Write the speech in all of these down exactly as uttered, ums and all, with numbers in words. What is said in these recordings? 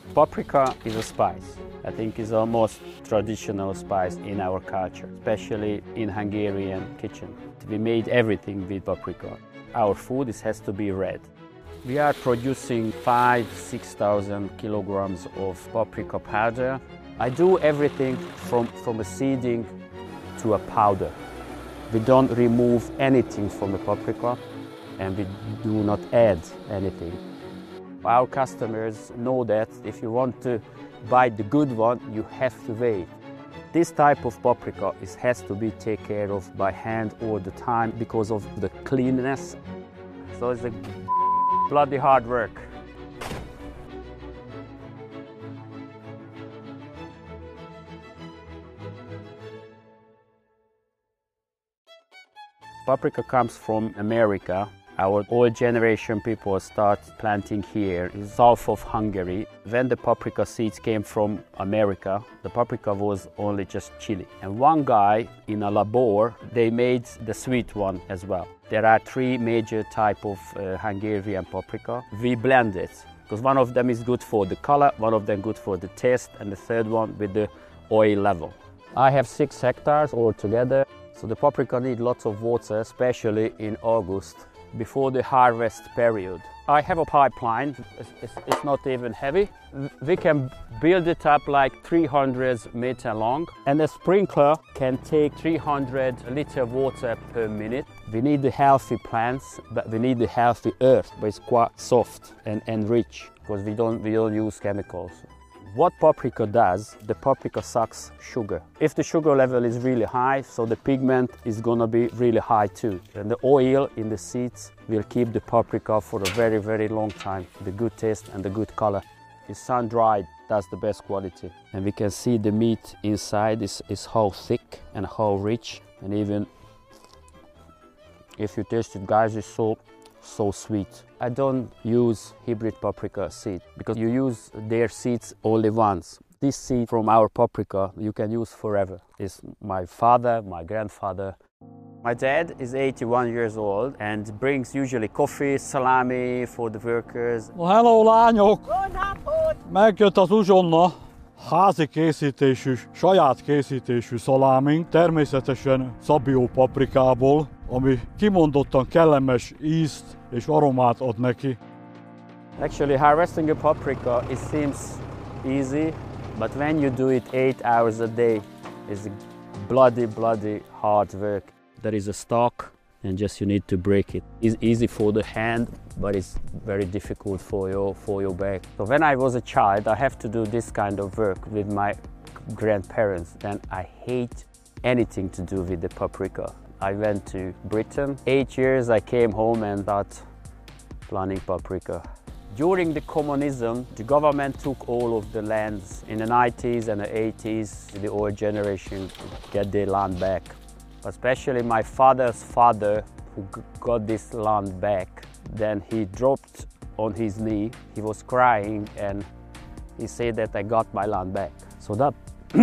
Paprika is a spice. I think it's the most traditional spice in our culture, especially in Hungarian kitchen. We made everything with paprika. Our food is, has to be red. We are producing five, six thousand kilograms of paprika powder. I do everything from, from a seeding to a powder. We don't remove anything from the paprika and we do not add anything. Our customers know that if you want to buy the good one, you have to wait. This type of paprika is, has to be taken care of by hand all the time because of the cleanness. So it's a bloody hard work. Paprika comes from America. Our old generation people start planting here in south of Hungary. When the paprika seeds came from America, the paprika was only just chili. And one guy in a labor, they made the sweet one as well. There are three major types of uh, Hungarian paprika. We blend it, because one of them is good for the color, one of them good for the taste, and the third one with the oil level. I have six hectares altogether. So the paprika need lots of water, especially in August, before the harvest period. I have a pipeline, it's, it's, it's not even heavy. We can build it up like three hundred meter long, and the sprinkler can take three hundred liter water per minute. We need the healthy plants, but we need the healthy earth, but it's quite soft and, and rich, because we don't, we don't use chemicals. What paprika does, the paprika sucks sugar. If the sugar level is really high, so the pigment is gonna be really high too. And the oil in the seeds will keep the paprika for a very, very long time. The good taste and the good color. It's sun-dried, that's the best quality. And we can see the meat inside is, is how thick and how rich. And even if you taste it, guys, it's so so sweet. I don't use hybrid paprika seed because you use their seeds only once. This seed from our paprika you can use forever. It's my father, my grandfather. My dad is eighty-one years old and brings usually coffee, salami for the workers. Well, hello, lányok! Megjött az uzsonna, házi készítésű, saját készítésű szalámink, természetesen Szabió paprikából, ami kimondottan kellemes ízt és aromát ad neki. Actually, harvesting a paprika, it seems easy, but when you do it eight hours a day, it's bloody, bloody hard work. There is a stalk and just you need to break it. It's easy for the hand, but it's very difficult for your, for your back. So when I was a child, I have to do this kind of work with my grandparents. Then I hate anything to do with the paprika. I went to Britain. Eight years I came home and started planting paprika. During the communism, the government took all of the lands. In the nineties and the eighties, the old generation get their land back. Especially my father's father, who got this land back, then he dropped on his knee. He was crying and he said that I got my land back. So that,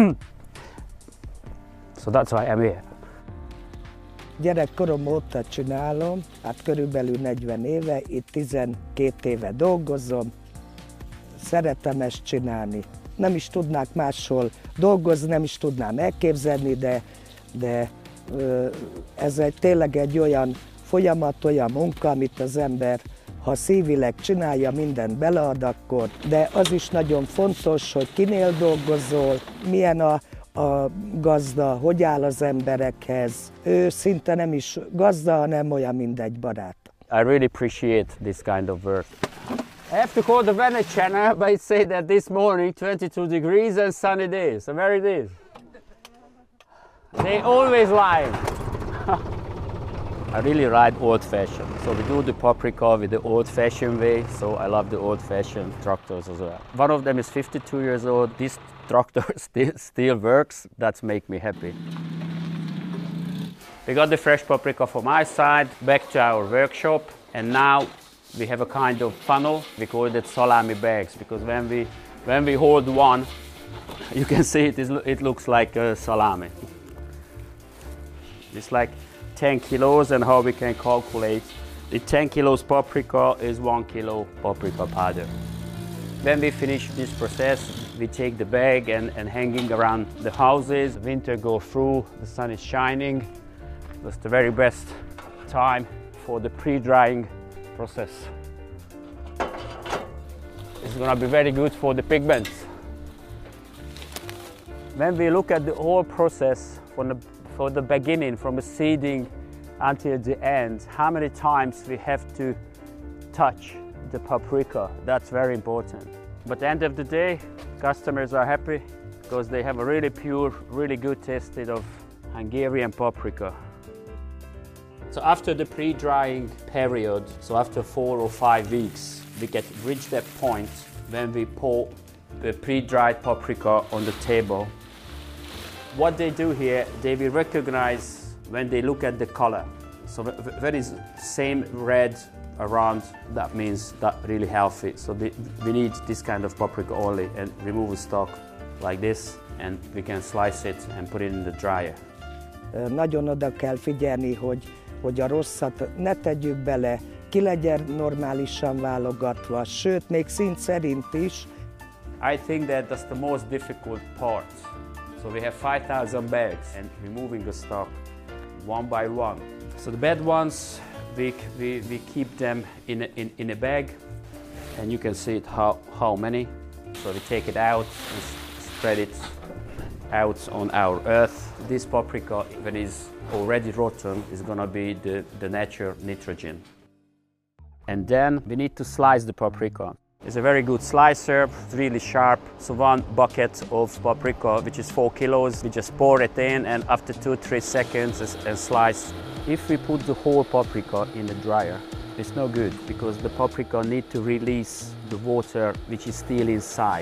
so that's why I'm here. Gyerekkorom óta csinálom, hát körülbelül negyven éve, itt tizenkét éve dolgozom. Szeretem ezt csinálni. Nem is tudnák máshol dolgozni, nem is tudnám elképzelni, de, de ez egy, tényleg egy olyan folyamat, olyan munka, amit az ember, ha szívileg csinálja, mindent belead akkor, de az is nagyon fontos, hogy kinél dolgozol, milyen a a gazda, hogy áll az emberekhez. Ő szinte nem is gazda, hanem olyan, mint egy barát. I really appreciate this kind of work. I have to call the Weather Channel, but it said that this morning twenty-two degrees and sunny days. So where it is? They always lie. I really ride old-fashioned. So we do the paprika with the old-fashioned way. So I love the old-fashioned tractors as well. One of them is fifty-two years old. This tractor still, still works. That makes me happy. We got the fresh paprika from my side back to our workshop, and now we have a kind of funnel. We call it salami bags because when we when we hold one, you can see it is it looks like a salami. It's like ten kilos, and how we can calculate the ten kilos paprika is one kilo paprika powder. When we finish this process, we take the bag and, and hanging around the houses. Winter go through, the sun is shining. That's the very best time for the pre-drying process. It's gonna be very good for the pigments. When we look at the whole process from the, from the beginning, from the seeding until the end, how many times we have to touch the paprika, that's very important. But at the end of the day, customers are happy because they have a really pure, really good taste of Hungarian paprika. So after the pre-drying period, so after four or five weeks, we get reach that point when we pour the pre-dried paprika on the table. What they do here, they will recognize when they look at the color. So when it's same red around, that means that really healthy. So we, we need this kind of paprika only, and remove the stalk like this, and we can slice it and put it in the dryer. Nagyon oda kell figyelni, hogy, hogy a rosszat ne tegyük bele, ki legyen normálisan válogatva, sőt, még szint szerint is. I think that that's the most difficult part. So we have five thousand bags and removing the stock one by one. So the bad ones, we, we, we keep them in a, in, in a bag, and you can see it how, how many. So we take it out and spread it out on our earth. This paprika, when it's already rotten, is gonna be the, the natural nitrogen. And then we need to slice the paprika. It's a very good slicer, it's really sharp. So one bucket of paprika, which is four kilos, we just pour it in, and after two, three seconds and slice. If we put the whole paprika in the dryer, it's no good because the paprika need to release the water which is still inside.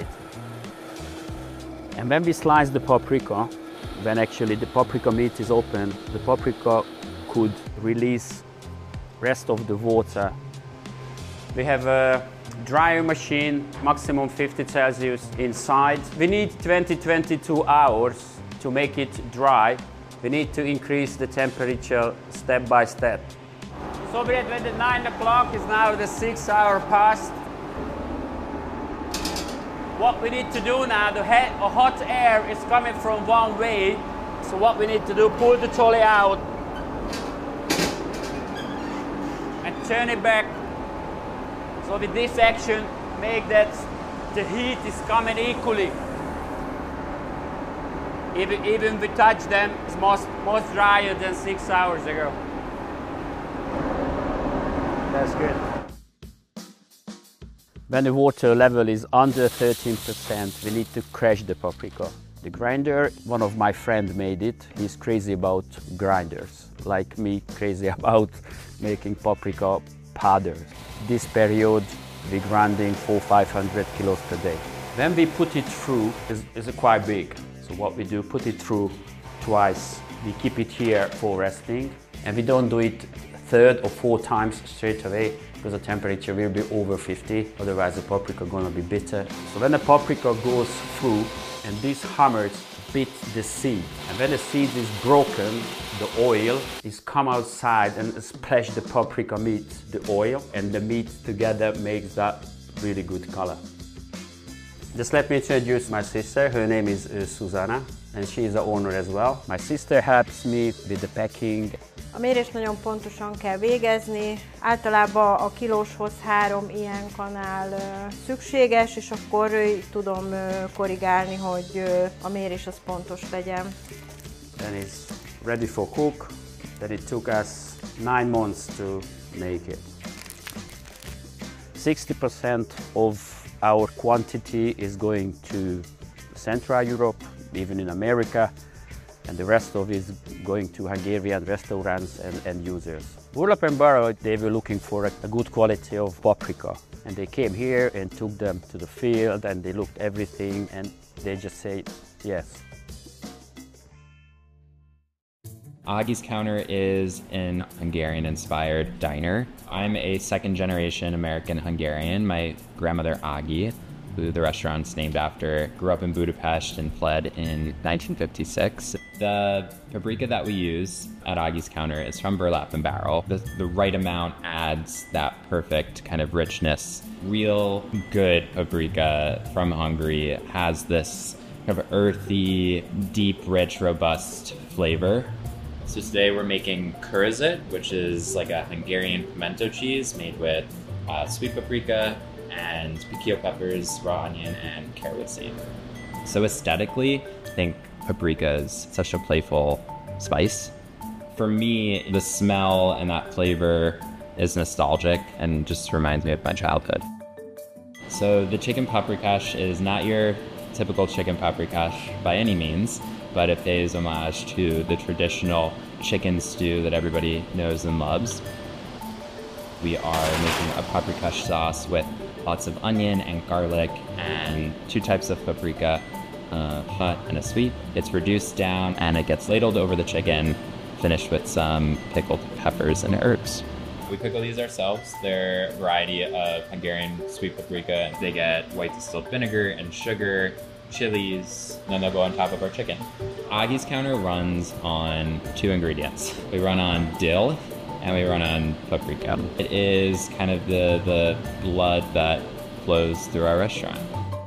And when we slice the paprika, when actually the paprika meat is open, the paprika could release rest of the water. We have a dryer machine, maximum fifty Celsius inside. We need twenty to twenty-two hours to make it dry. We need to increase the temperature step by step. So we're at the nine o'clock, is now the six hour past. What we need to do now, the hot air is coming from one way. So what we need to do, pull the trolley out and turn it back. So with this action, make that the heat is coming equally. Even, even we touch them, it's most, most drier than six hours ago. That's good. When the water level is under thirteen percent, we need to crush the paprika. The grinder, one of my friends made it. He's crazy about grinders, like me, crazy about making paprika powders. This period, we're grinding four, five hundred kilos per day. When we put it through, it's, it's quite big. So what we do, put it through twice. We keep it here for resting, and we don't do it third or four times straight away because the temperature will be over fifty. Otherwise, the paprika is gonna be bitter. So when the paprika goes through, and these hammers bit the seed, and when the seed is broken, the oil is come outside and splash the paprika meat, the oil and the meat together makes that really good color. Just let me introduce my sister. Her name is uh, Susanna, and she is the owner as well. My sister helps me with the packing. A mérést nagyon pontosan kell végezni. Általában a kilóshoz három ilyen kanál uh, szükséges, és akkor uh, tudom uh, korrigálni, hogy uh, a mérés az pontos legyen. And it's ready for cook. That it took us nine months to make it. sixty percent of our quantity is going to Central Europe, even in America, and the rest of it is going to Hungarian restaurants and end users. Burlap and Barrel, they were looking for a, a good quality of paprika, and they came here and took them to the field, and they looked everything, and they just say yes. Agi's Counter is an Hungarian-inspired diner. I'm a second-generation American-Hungarian. My grandmother, Agi, who the restaurant's named after, grew up in Budapest and fled in nineteen fifty-six. The paprika that we use at Augie's Counter is from Burlap and Barrel. The, the right amount adds that perfect kind of richness. Real good paprika from Hungary has this kind of earthy, deep, rich, robust flavor. So today we're making kurzet, which is like a Hungarian pimento cheese made with uh, sweet paprika and piquillo peppers, raw onion, and carrot seed. So aesthetically, I think paprika is such a playful spice. For me, the smell and that flavor is nostalgic and just reminds me of my childhood. So the chicken paprikash is not your typical chicken paprikash by any means, but it pays homage to the traditional chicken stew that everybody knows and loves. We are making a paprikash sauce with lots of onion and garlic and two types of paprika, uh, hot and a sweet. It's reduced down and it gets ladled over the chicken, finished with some pickled peppers and herbs. We pickle these ourselves. They're a variety of Hungarian sweet paprika. They get white distilled vinegar and sugar, chilies, and then they'll go on top of our chicken. Augie's Counter runs on two ingredients. We run on dill and we run on paprika. It is kind of the, the blood that flows through our restaurant.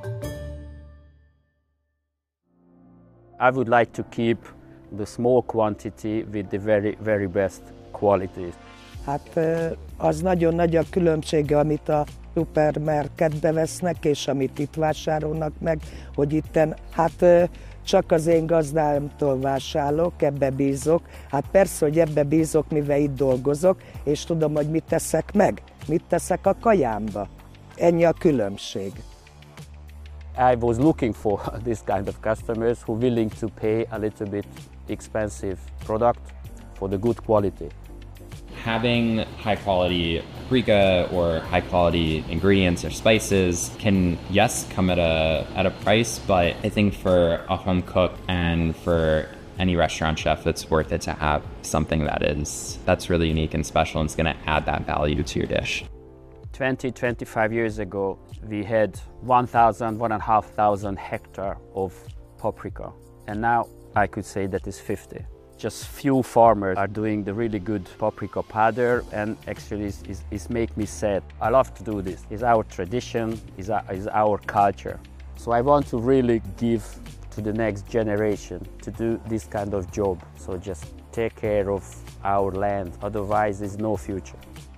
I would like to keep the small quantity with the very, very best quality. Hát az nagyon nagy a különbsége, amit a szupermarketbe vesznek, és amit itt vásárolnak meg, hogy itten, hát csak az én gazdámtól vásárolok, ebbe bízok. Hát persze, hogy ebbe bízok, mivel itt dolgozok, és tudom, hogy mit teszek meg, mit teszek a kajámba. Ennyi a különbség. I was looking for this kind of customers who are willing to pay a little bit expensive product for the good quality. Having high quality paprika or high quality ingredients or spices can, yes, come at a at a price, but I think for a home cook and for any restaurant chef, it's worth it to have something that is that's really unique and special and it's going to add that value to your dish. twenty, twenty-five years ago, we had one thousand, one and a half thousand hectare of paprika, and now I could say that is fifty. Just few farmers are doing the really good paprika powder, and actually it's, it's, it's make me sad. I love to do this. It's our tradition, it's our, it's our culture. So I want to really give to the next generation to do this kind of job. So just take care of our land, otherwise there's no future.